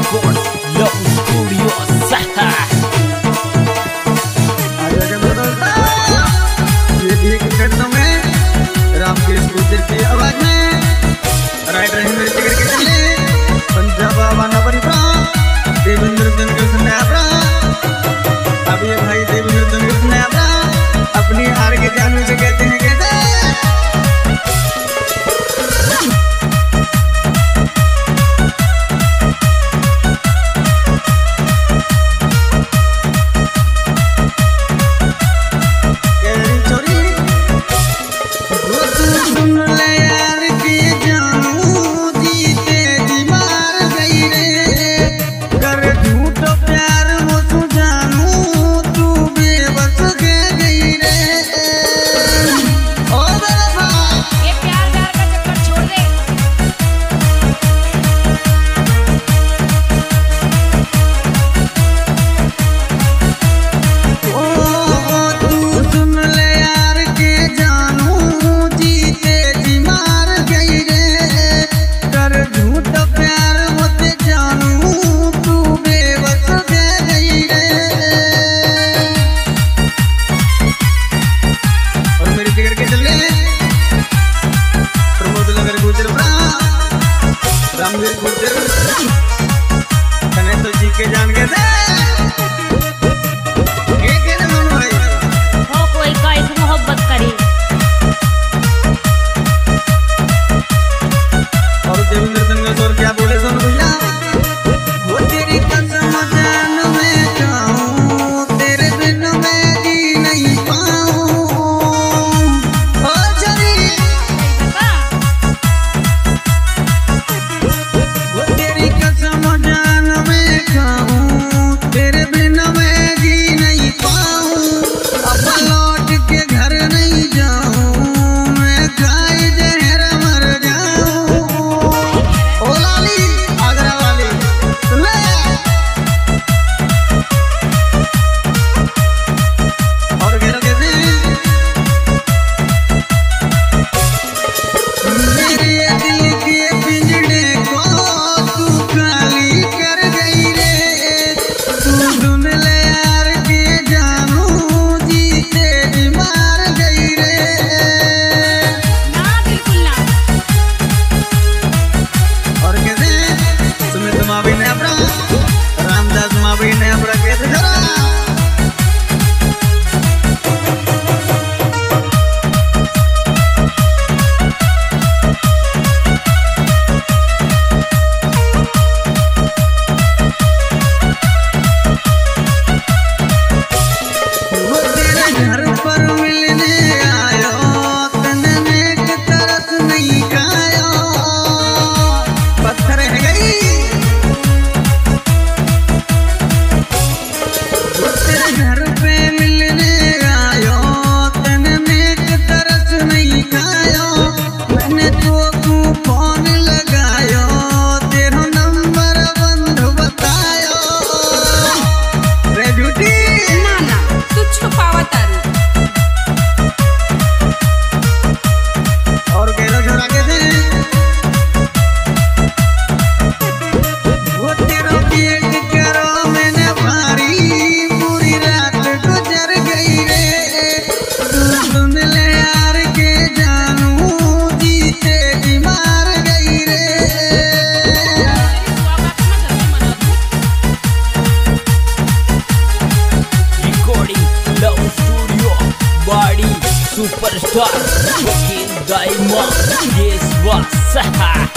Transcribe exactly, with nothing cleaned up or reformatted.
Records, Love Studio, Saha. Ramkesh Gurjar की आवाज में राइटर हिंदू जिगर के चले पंजाब वाना परिप्रा देवेंद्र जंगल सुनाया अब ये भाई देवेंद्र जंगल सुनाया अपनी हार के जानू से कहते हैं कहते रामवीर गुर्जर तने तो जी के जान गए थे के के ने मन भाई हो कोई काइस मोहब्बत करे और देवेंद्र संग और क्या बोले सुन भैया वो तेरी कसम जान में जाऊं तेरे बिन मैं जी नहीं पाऊं ओ जरी रामदास मावी ने अपना कैसे जरा वो तेरे घर पर मिलने आयो तने में तरस नहीं खायो पत्थर है गई घर पे मिलने आयो तने में तरस नहीं खायो मैंने तो तू फोन लगायो तेरा नंबर बंद बतायो रे ब्यूटी ना ना तू छुपावा तारू और केरो छोड़ा के दे वो तेरा पेट करो मैंने भारी Superstar, fucking diamond, yes, what's up?